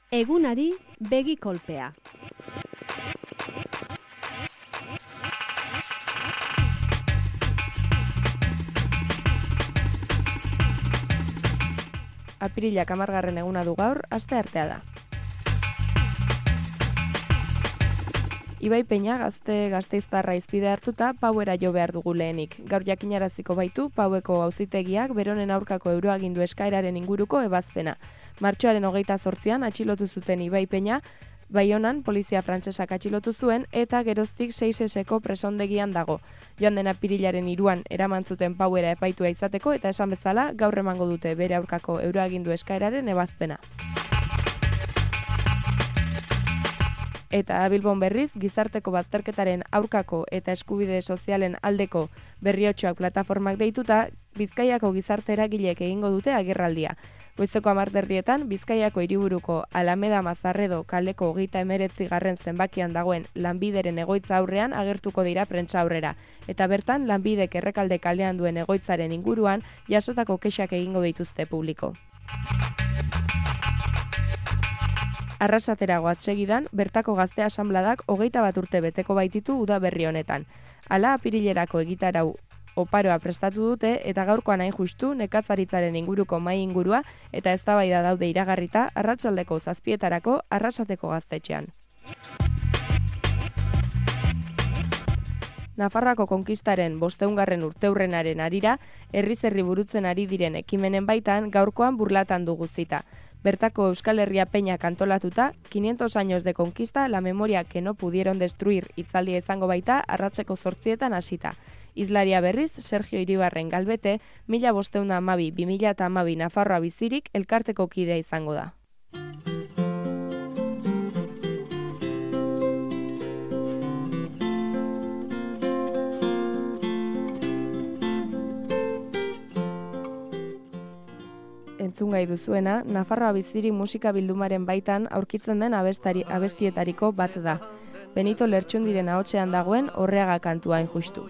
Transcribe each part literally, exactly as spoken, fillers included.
Egunari begi kolpea. Apirilak hamargarren eguna du gaur, asteartea da. Ibai Peña gazte gasteiztarra izpide hartuta pauera jo behar dugu lehenik. Gaur jakinaraziko baitu paueko auzitegiak beronen aurkako euroagindu eskaeraren inguruko ebazpena. Martxoaren hogeita zortzian atxilotu zuten Ibai Peña, Baionan polizia frantsesak atxilotu zuen eta geroztik seiseseko presondegian dago. Joan den apirilaren hiruan eraman zuten pauera epaitua izateko eta esan bezala gaur emango dute bere aurkako euroagindu eskaeraren ebazpena. Eta Bilbon berriz, gizarteko bazterketaren aurkako eta eskubide sozialen aldeko berriotxoak plataformak deituta, Bizkaiako gizarte eragileek egingo dute agerraldia. Goizeko hamarderdietan, Bizkaiako hiriburuko Alameda Mazarredo kaleko hogeita hemeretzi garren zenbakian dagoen Lanbideren egoitza aurrean agertuko dira prentsa aurrera. Eta bertan, Lanbidek Errekalde kalean duen egoitzaren inguruan jasotako kexak egingo dituzte publiko. Arrasateragoaz segidan, bertako gazte asanbladak hogeita bat urte beteko baititu udaberri honetan. Hala apirilerako egitarau oparoa prestatu dute eta gaurkoan hain justu nekazaritzaren inguruko mahai ingurua eta eztabaida daude iragarrita arratsaldeko zazpietarako Arrasateko gaztetxean. Nafarroako konkistaren bosteungarren urteurrenaren arira, herriz herri burutzen ari diren ekimenen baitan gaurkoan burlatan dugu zita. Bertako Euskal Herria Peña kantolatuta, quinientos años de conquista, la memoria que no pudieron destruir hitzaldia izango baita arratseko zortzietan hasita. Hizlaria berriz, Sergio Iribarren Galbete, mila bosteun hamabi, bi mila hamabi Nafarroa bizirik elkarteko kidea izango da. Entzungai duzuena, Nafarroa bizirik musika bildumaren baitan aurkitzen den abestari, abestietariko bat da. Benito Lertxundiren ahotsean dagoen Orreaga kantua hain justu.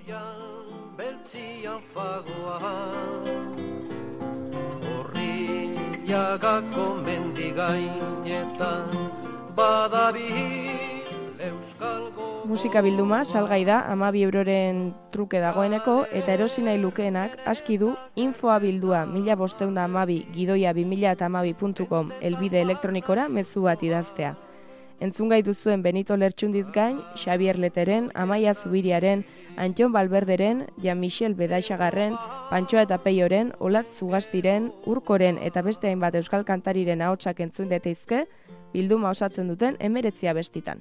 Orriagako mendigainetan badabil euskalgo. Musika bilduma salgai da hamabi euroren truke dagoeneko eta erosi nahi lukeenak aski du infoa bildua mila bosteun da hamabi gidoia bi mila hamabi puntu com elbide elektronikora mezu bat idaztea. Entzungai duzuen Benito Lertxundiz gain, Xabier Leteren, Amaia Zubiriaren, Antxon Balberderen, Jean-Michel Bedaixagarren, Pantxoa eta Peioren, Olatz Zugastiren, Urkoren eta beste hainbat euskal kantariren ahotsak entzun daitezke, bilduma osatzen duten hemeretzi abestitan.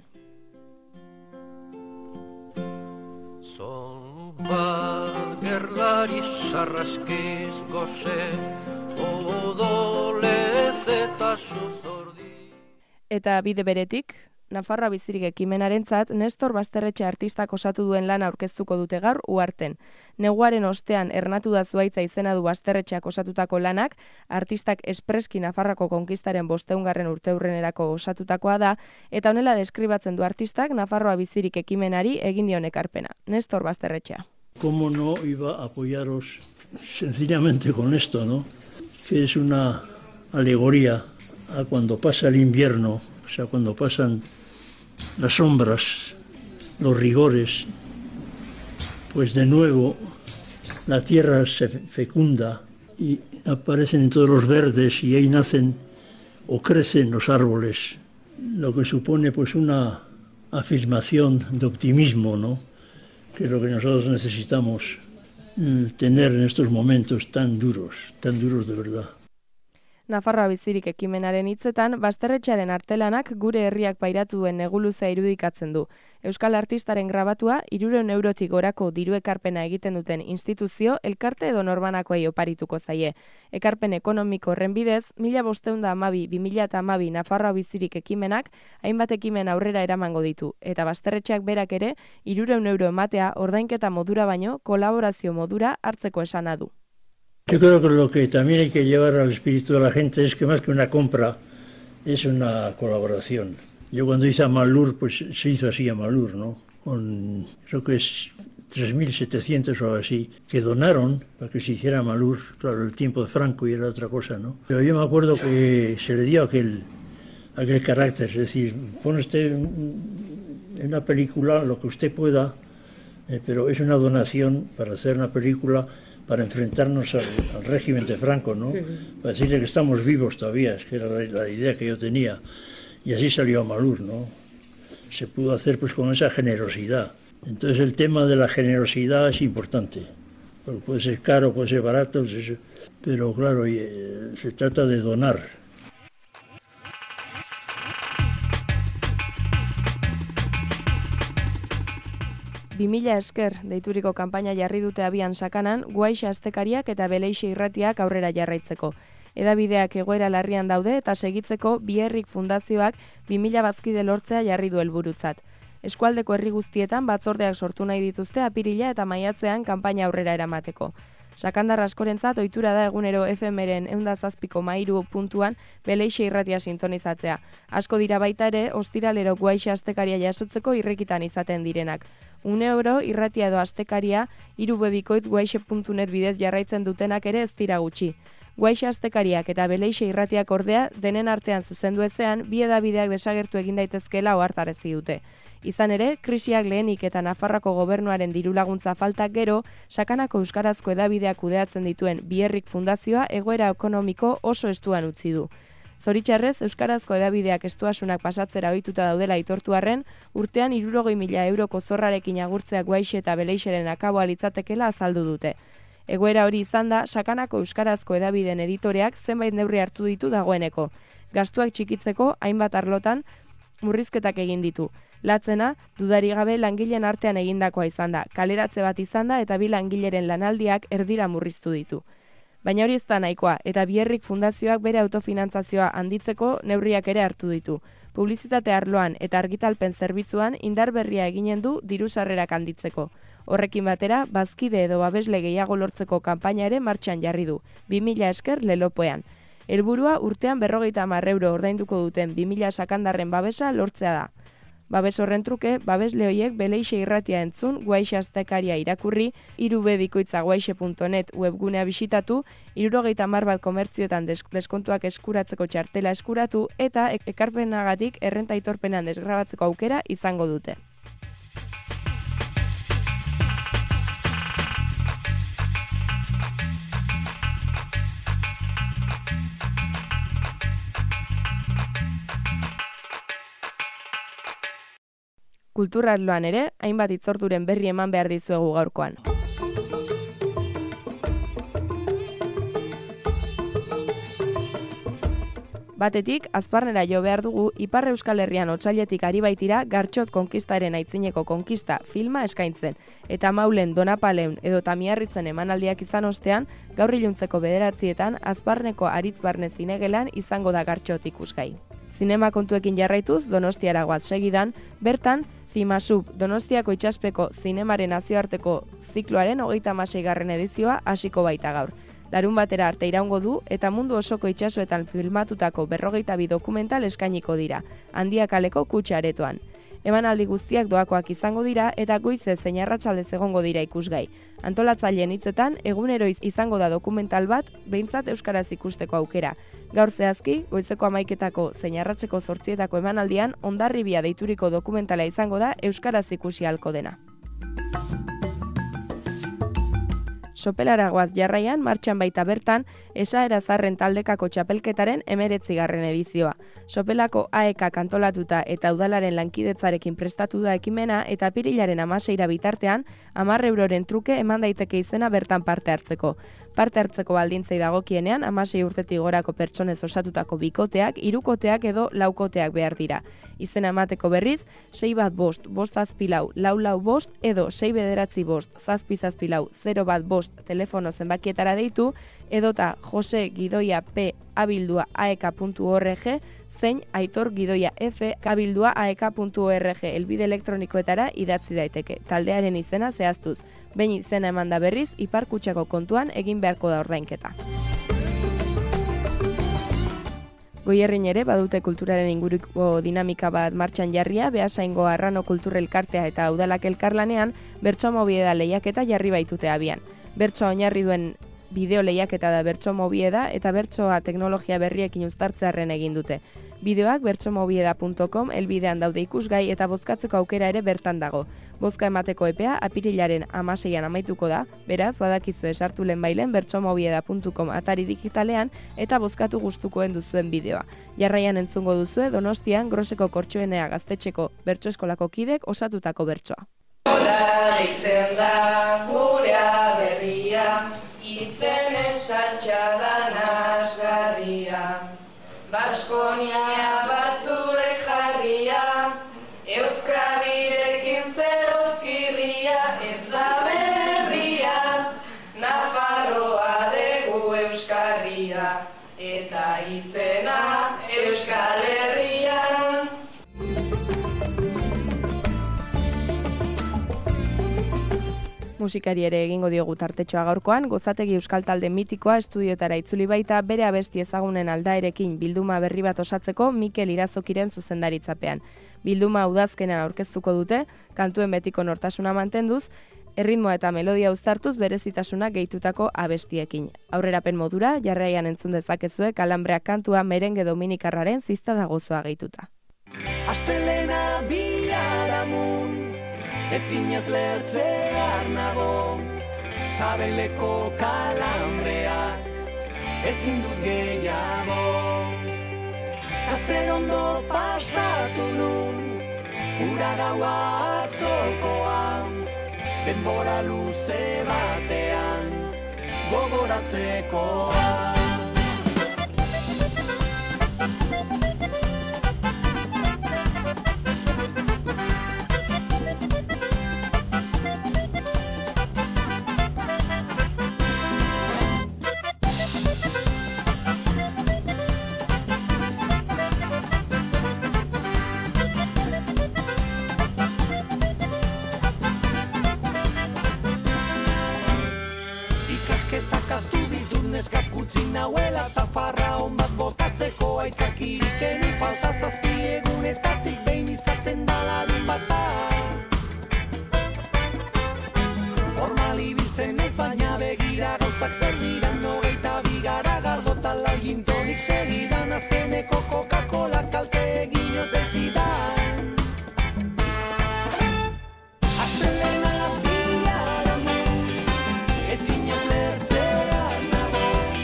Son bat gerlari sarraskiz goze, odolez eta suzordi. Eta bide beretik, Nafarroa bizirik ekimenarentzat Nestor Basterretxe artistak osatu duen lana aurkeztuko dute gaur Uharten. Neguaren ostean ernatu da zuaitza izena du Basterretxeak osatutako lanak, artistak espreski Nafarroako konkistaren bosteungarren urteurrenerako osatutakoa da, eta honela deskribatzen du artistak Nafarroa bizirik ekimenari egin dion ekarpena. Nestor Basterretxea. ¿Cómo no iba a apoyaros sencillamente con esto, ¿no? Que es una alegoría a cuando pasa el invierno, o sea, cuando pasan las sombras, los rigores, pues de nuevo la tierra se fecunda y aparecen en todos los verdes y ahí nacen o crecen los árboles, lo que supone pues una afirmación de optimismo, ¿no? Que es lo que nosotros necesitamos tener en estos momentos tan duros, tan duros de verdad. Nafarroa bizirik ekimenaren hitzetan, Basterretxearen artelanak gure herriak pairatu duen neguluza irudikatzen du. Euskal artistaren grabatua, hirurehun eurotik gorako diru ekarpena egiten duten instituzio, elkarte edo norbanakoei oparituko zaie. Ekarpen ekonomiko horren bidez, mila bosteun da hamabi, bi mila hamabi Nafarroa bizirik ekimenak, hainbat ekimen aurrera eramango ditu, eta Basterretxeak berak ere, hirurehun euro ematea ordainketa modura baino, kolaborazio modura hartzeko esana du. Yo creo que lo que también hay que llevar al espíritu de la gente es que más que una compra, es una colaboración. Yo cuando hice Amalur, pues se hizo así Amalur, ¿no? Con, creo que es tres mil setecientos o algo así, que donaron para que se hiciera Amalur, claro, el tiempo de Franco y era otra cosa, ¿no? Pero yo me acuerdo que se le dio aquel, aquel carácter. Es decir, pone usted en una película lo que usted pueda, eh, pero es una donación para hacer una película para enfrentarnos al, al régimen de Franco, ¿no? Uh-huh. Para decirle que estamos vivos todavía, es que era la, la idea que yo tenía. Y así salió a Maluz, ¿no? Se pudo hacer pues con esa generosidad. Entonces el tema de la generosidad es importante. Porque puede ser caro, puede ser barato, pero claro, eh, se trata de donar. bi mila esker deituriko kanpaina jarri dute abian Sakanan, Guaixa astekariak eta Beleixe irratiak aurrera jarraitzeko. Edabideak egoera larrian daude eta segitzeko Bierrik Fundazioak bi mila bazkide lortzea jarri du helburutzat. Eskualdeko herri guztietan batzordeak sortu nahi dituzte apirila eta maiatzean kanpaina aurrera eramateko. Sakandar askorentzat ohitura da egunero F Mren ehun eta zazpi koma hiru puntuan Beleixe irratia sintonizatzea. Asko dira baita ere, ostiralero Guaixa astekaria jasotzeko irrikitan izaten direnak. Une euro irratia edo astekaria irubebikoitz guaixe puntu net bidez jarraitzen dutenak ere ez dira gutxi. Guaixa astekariak eta Beleixe irratiak ordea denen artean zuzendu ezean bi edabideak desagertu egin daitezkeela ohartarazi dute. Izan ere, krisiak lehenik eta Nafarroako gobernuaren dirulaguntza faltak gero, Sakanako euskarazko edabideak kudeatzen dituen Bierrik Fundazioa egoera ekonomiko oso estuan utzi du. Zoritxarrez, euskarazko edabideak estuasunak pasatzera ohituta daudela aitortu arren, urtean hirurogei mila euroko zorrarekin agurtzea Guaixe eta Beleixeren akaboa litzatekela azaldu dute. Egoera hori izan da, Sakanako euskarazko edabideen editoreak zenbait neurri hartu ditu dagoeneko. Gastuak txikitzeko hainbat arlotan murrizketak egin ditu. Latzena, dudari gabe langileen artean egindakoa izan da, kaleratze bat izan da eta bi langileren lanaldiak erdira murriztu ditu. Baina hori ez da nahikoa, eta Bierrik Fundazioak bere autofinantzazioa handitzeko neurriak ere hartu ditu. Publizitate arloan eta argitalpen zerbitzuan indar berria eginen du diru sarrerak handitzeko. Horrekin batera, bazkide edo babesle gehiago lortzeko kanpaina ere martxan jarri du, bi mila esker lelopoean. Helburua urtean berrogeita hamar euro ordainduko duten bi mila sakandarren babesa lortzea da. Babes horren truke, babesle hoiek Beleixe irratia entzun, Guaixa astekaria irakurri, irubebikoitza guaixe puntu net webgunea bisitatu, hirurogeita hamar bat komertzioetan deskontuak eskuratzeko txartela eskuratu eta ekarpenagatik errenta aitorpenean desgrabatzeko aukera izango dute. Kulturarloan ere, hainbat hitzorduren berri eman behar dizuegu gaurkoan. Batetik, Azparnera jo behar dugu, Ipar Euskal Herrian otsailetik ari baitira Gartxot konkistaren aitzineko konkista filma eskaintzen, eta Maulen, Donapaleun edo Tamiarritzen emanaldiak izan ostean, gaur iluntzeko bederatzietan Azparneko Aritzbarne zinegelan izango da Gartxot ikusgai. Zinema kontuekin jarraituz, Donostiara goaz segidan, bertan, Zimasub, Donostiako itxaspeko zinemaren nazioarteko zikloaren hogeita hamaseigarren edizioa hasiko baita gaur. Larun batera arte iraungo du eta mundu osoko itsasoetan filmatutako berrogeita bi dokumental eskainiko dira, Handiakaleko kutxa aretoan. Emanaldi guztiak doakoak izango dira eta goizez zein arratsaldez egongo dira ikusgai. Antolatzaileen hitzetan, egunero izango da dokumental bat, behintzat euskaraz ikusteko aukera. Gaur zehazki, goizeko hamaiketako zein arratseko zortzietako emanaldian, Hondarribia deituriko dokumentala izango da euskaraz ikusi ahalko dena. Sopelaragoaz jarraian, martxan baita bertan, Esaera Zarren taldekako txapelketaren hemeretzigarren edizioa. Sopelako A E K kantolatuta eta udalaren lankidetzarekin prestatu da ekimena eta apirilaren hamaseira bitartean, hamar euroren truke eman daiteke izena bertan parte hartzeko. Parte hartzeko baldintzei dagokienean, hamasei urtetik gorako pertsonez osatutako bikoteak, hirukoteak edo laukoteak behar dira. Izena emateko berriz, sei bat bost, bost zazpi lau, lau lau bost, edo sei bederatzi bost, zazpi zazpi lau, zero bat bost telefono zenbakietara deitu, edota Jose Gidoia P abildua aek puntu org, zein Aitor Gidoia F abildua aek puntu org elbide elektronikoetara idatzi daiteke, taldearen izena zehaztuz. Behin izena eman da berriz, Ipar Kutxako kontuan egin beharko da ordainketa. Goierrin ere badute kulturaren inguruko dinamika bat martxan jarria, Beasaingo Arrano Kultur Elkartea eta Udalak elkarlanean bertso mobieda lehiaketa jarri baitute abian. Bertsoa oinarri duen Bideo lehiaketa da bertsomobieda eta bertsoa teknologia berriekin uztartzearren egin dute. Bideoak bertsomobieda puntu com elbidean daude ikusgai eta bozkatzeko aukera ere bertan dago. Bozka emateko epea apirilaren hamaseian amaituko da, beraz badakizue sartu lehenbailen bertsomobieda puntu com atari digitalean eta bozkatu gustukoen duzuen bideoa. Jarraian entzungo duzue Donostian Groseko Kortxoenea gaztetxeko bertso eskolako kidek osatutako bertsoa. Nola egiten da gurea berria, izen esatxadan asgarria. Baskonia batzure jarria, Euskadirekin zerozkirria, ez da berria, Nafarroa dugu Euskarria, eta izena Euskal Herrian. Musikari ere egingo diogu tartetxoa gaurkoan, Gozategi Euskal Talde mitikoa estudiotara itzuli baita bere abesti ezagunen aldaerekin bilduma berri bat osatzeko Mikel Irazokiren zuzendaritzapean. Bilduma udazkenean aurkeztuko dute, kantuen betiko nortasuna mantenduz, erritmoa eta melodia uztartuz berezitasuna gehitutako abestiekin. Aurrerapen modura, jarraian entzun dezakezue Kalambreak kantua merengue dominikarraren ziztada gozoa gehituta. Astelena biharamun, ezinez lertzear nago, sabeleko kalambreak, ezin dut gehiago. Kazer ondo pasatu nun, ura gaua atzokoan, denbora luze batean, gogoratzekoan. Nauela eta farra hon bat botatzeko aitakirik enu falta zazpi egunetatik behin izaten da larun bata. Formal ibiltzen ez baina begira gauzak zer diran hogeita bigara gardota lau gintonik segidan azkeneko Coca-Cola kalte egin ote zidan. Astelena biharamun, ezinez lertzear nago.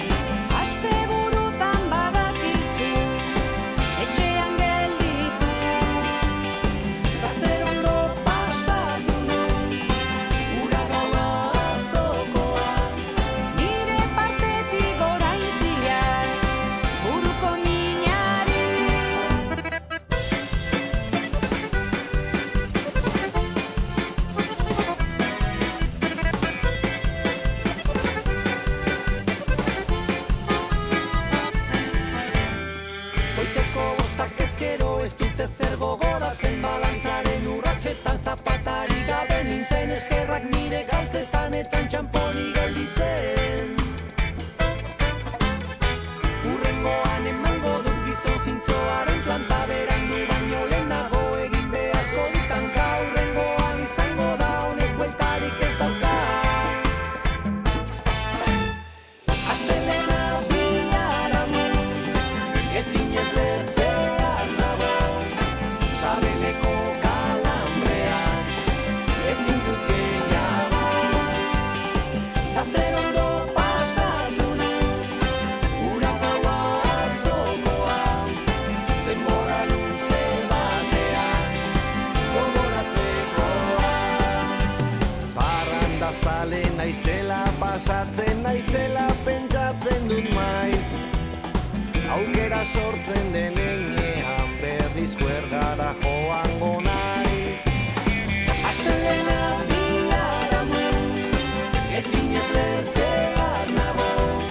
Sortzen denean berriz kuergara joango naiz. Astelena biharamun, ezinez lertzear nago.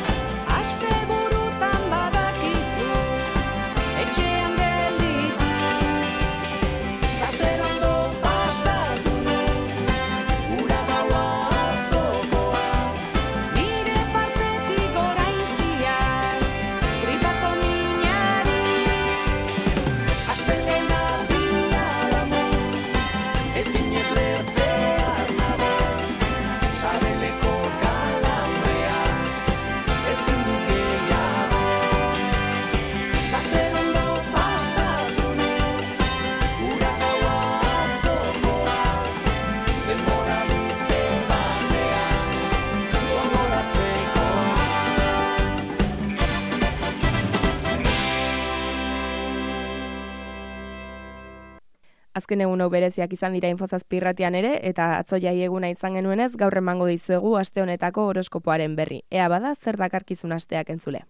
Asteburutan badakizu, etxean gelditu. Kazer ondo pasatu nun, ura gaua atzokoa. Nire partetik orain ziar, gripako minari. Azken egun hau bereziak izan dira Infozazpi irratian ere, eta atzo jai eguna izan genuenez, gaur emango dizuegu aste honetako horoskopoaren berri. Ea bada, zer dakarkizun asteak entzule.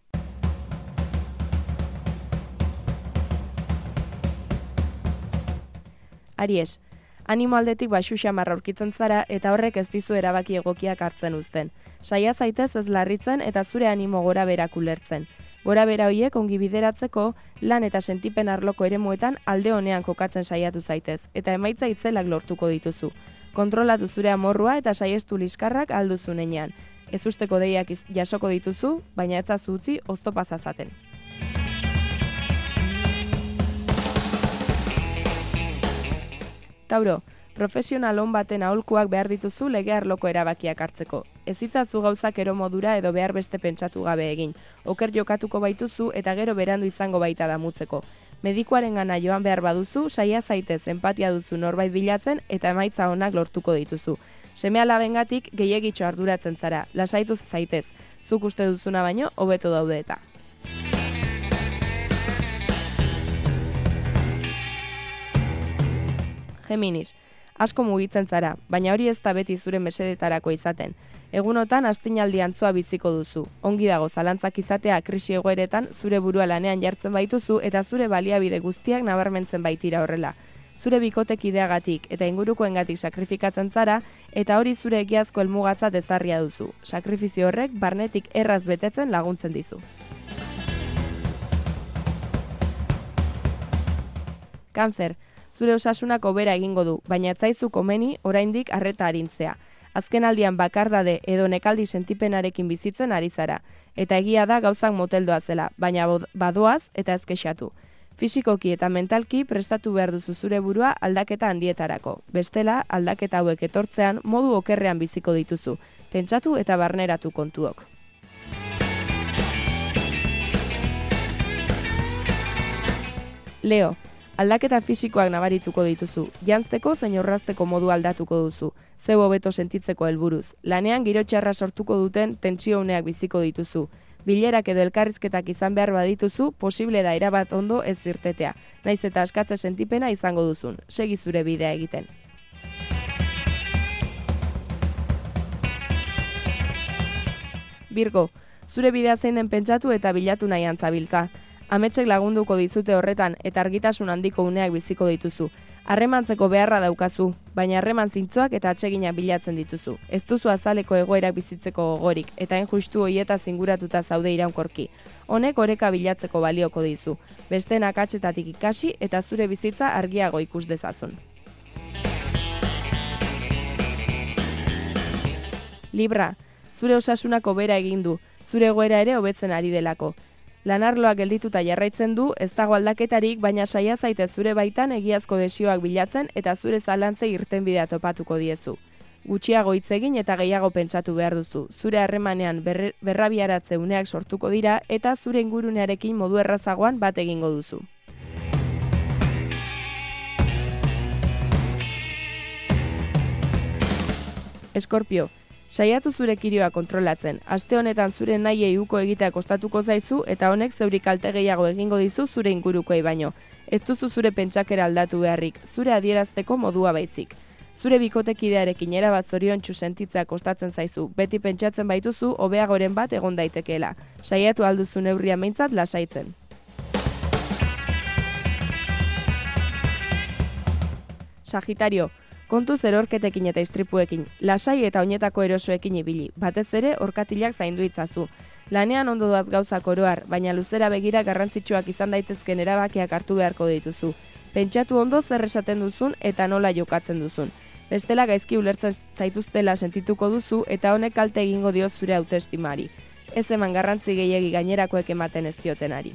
Aries, animo aldetik baxu xamarra aurkitzen zara eta horrek ez dizu erabaki egokiak hartzen uzten. Saia zaitez ez larritzen eta zure animo gora berak ulertzen. Gora bera hoiek ongi bideratzeko lan eta sentipen arloko eremuetan alde honean kokatzen saiatu zaitez eta emaitza itzelak lortuko dituzu. Kontrolatu zure amorrua eta saiestu liskarrak alduzu nenean. Ez usteko deiak jasoko dituzu, baina etzazu utzi oztopa zazaten. Tauro, profesional on baten aholkuak behar dituzu lege arloko erabakiak hartzeko. Ez itzazu gauzak ero modura edo behar beste pentsatu gabe egin. Oker jokatuko baituzu eta gero berandu izango baita damutzeko. Medikuaren gana joan behar baduzu, saia zaitez enpatia duzu norbait bilatzen eta emaitza onak lortuko dituzu. Seme-alabengatik gehiegitxo arduratzen zara, lasaitu zaitez. Zuk uste duzuna baino, hobeto daude eta. Geminis, asko mugitzen zara, baina hori ez da beti zure mesedetarako izaten. Egunotan astinaldi antzoa biziko duzu. Ongi dago zalantzak izatea krisi egoeretan zure burua lanean jartzen baituzu eta zure baliabide guztiak nabarmentzen baitira horrela. Zure bikotekideagatik eta ingurukoengatik sakrifikatzen zara eta hori zure egiazko helmugatzat ezarria duzu. Sakrifizio horrek barnetik erraz betetzen laguntzen dizu. Kanzer, zure osasunak hobera egingo du, baina etzaizu komeni oraindik arreta arintzea. Azkenaldian bakardade edo nekaldi sentipenarekin bizitzen ari zara, eta egia da gauzak moteldoa zela, baina badoaz eta ez kexatu. Fisikoki eta mentalki prestatu behar duzu zure burua aldaketa handietarako. Bestela, aldaketa hauek etortzean modu okerrean biziko dituzu. Pentsatu eta barneratu kontuok. Leo, aldaketa fisikoak nabarituko dituzu. Janzteko zein orrazteko modu aldatuko duzu. Zeu hobeto sentitzeko helburuz. Lanean giro txarra sortuko duten tentsio uneak biziko dituzu. Bilerak edo elkarrizketak izan behar badituzu, posible da erabat ondo ez irtetea. Naiz eta askatze sentipena izango duzun. Segi zure bidea egiten. Virgo, zure bidea zein den pentsatu eta bilatu nahi antzabiltza. Ametsek lagunduko dizute horretan eta argitasun handiko uneak biziko dituzu. Harremantzeko beharra daukazu, baina harreman zintzoak eta atseginak bilatzen dituzu. Ez duzu azaleko egoerak bizitzeko gogorik eta injustu hoieta zinguratuta zaude iraunkorki. Honek oreka bilatzeko balioko dizu. Besteen akatsetatik ikasi eta zure bizitza argiago ikus dezazun. Libra, zure osasunak hobera egin du, zure egoera ere hobetzen ari delako. Lanarloak geldituta jarraitzen du, ez dago aldaketarik, baina saia zaite zure baitan egiazko desioak bilatzen eta zure zalantzei irtenbidea topatuko diezu. Gutxiago hitz egin eta gehiago pentsatu behar duzu. Zure harremanean berrabiaratze uneak sortuko dira eta zure ingurunearekin modu errazagoan bat egingo duzu. Eskorpio, saiatu zure kirioa kontrolatzen. Aste honetan zure nahiei uko egitea kostatuko zaizu eta honek zeuri kalte gehiago egingo dizu zure ingurukoei baino. Ez duzu zure pentsakera aldatu beharrik, zure adierazteko modua baizik. Zure bikotekidearekin erabat zoriontsu sentitzea kostatzen zaizu, beti pentsatzen baituzu hobeagoren bat egon daitekeela. Saiatu alduzu neurria meintzat lasaitzen. Sagitario, kontu zerorketekin eta istripuekin, lasai eta oinetako erosoekin ibili, batez ere orkatilak zaindu itzazu. Lanean ondo doaz gauzak oroar, baina luzera begira garrantzitsuak izan daitezken erabakiak hartu beharko dituzu. Pentsatu ondo zer esaten duzun eta nola jokatzen duzun. Bestela gaizki ulertzen zaituztela sentituko duzu eta honek kalte egingo dio zure autoestimari. Ez eman garrantzi gehiegi gainerakoek ematen ez diotenari.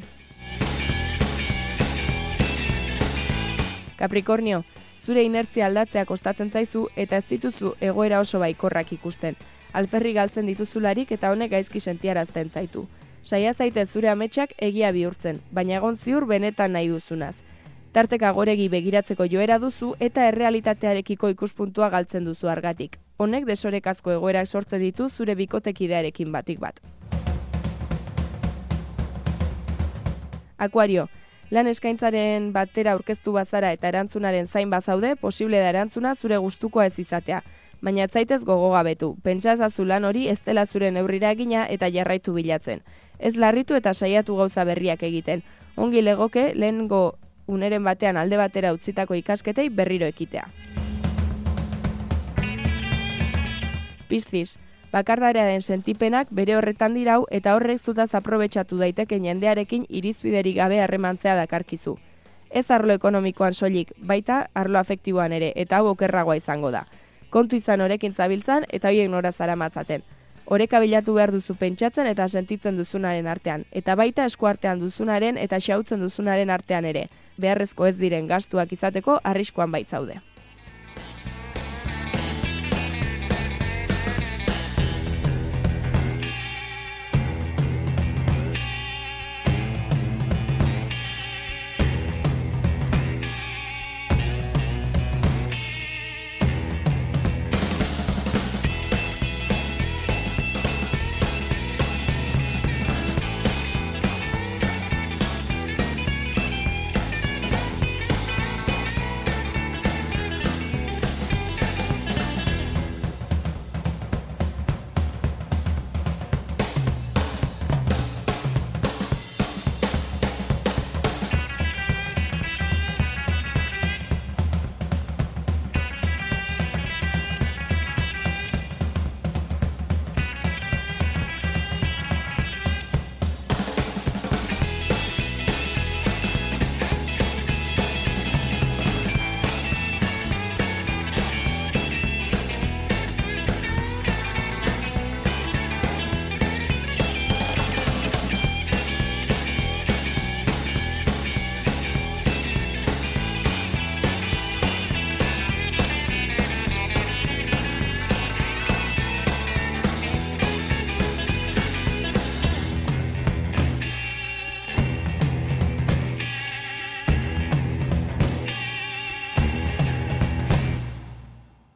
Capricornio, zure inertzia aldatzea kostatzen zaizu eta ez dituzu egoera oso baikorrak ikusten. Alferri galtzen dituzularik eta honek gaizki sentiarazten zaitu. Saia zaite zure ametsak egia bihurtzen, baina egon ziur benetan nahi duzunaz. Tarteka goregi begiratzeko joera duzu eta errealitatearekiko ikuspuntua galtzen duzu argatik. Honek desorekazko egoerak sortzen ditu zure bikotekidearekin batik bat. Akuario, Lan eskaintzaren batera aurkeztu bazara eta erantzunaren zain bazaude, posible da erantzuna zure gustukoa ez izatea. Baina ez zaitez gogogabetu, pentsa ezazu lan hori ez dela zure neurrira egina eta jarraitu bilatzen. Ez larritu eta saiatu gauza berriak egiten. Ongi legoke lehengo uneren batean alde batera utzitako ikasketei berriro ekitea. Piscis, bakardarearen sentipenak bere horretan dirau eta horrek zutaz aprobetxatu daiteke jendearekin irizpiderik gabe harremantzea dakarkizu. Ez arlo ekonomikoan soilik, baita arlo afektiboan ere, eta hau okerragoa izango da. Kontu izan horekin zabiltzan eta hoiek nora zaramatzaten. Oreka bilatu behar duzu pentsatzen eta sentitzen duzunaren artean, eta baita eskuartean duzunaren eta xautzen duzunaren artean ere, beharrezko ez diren gastuak izateko arriskoan baitzaude.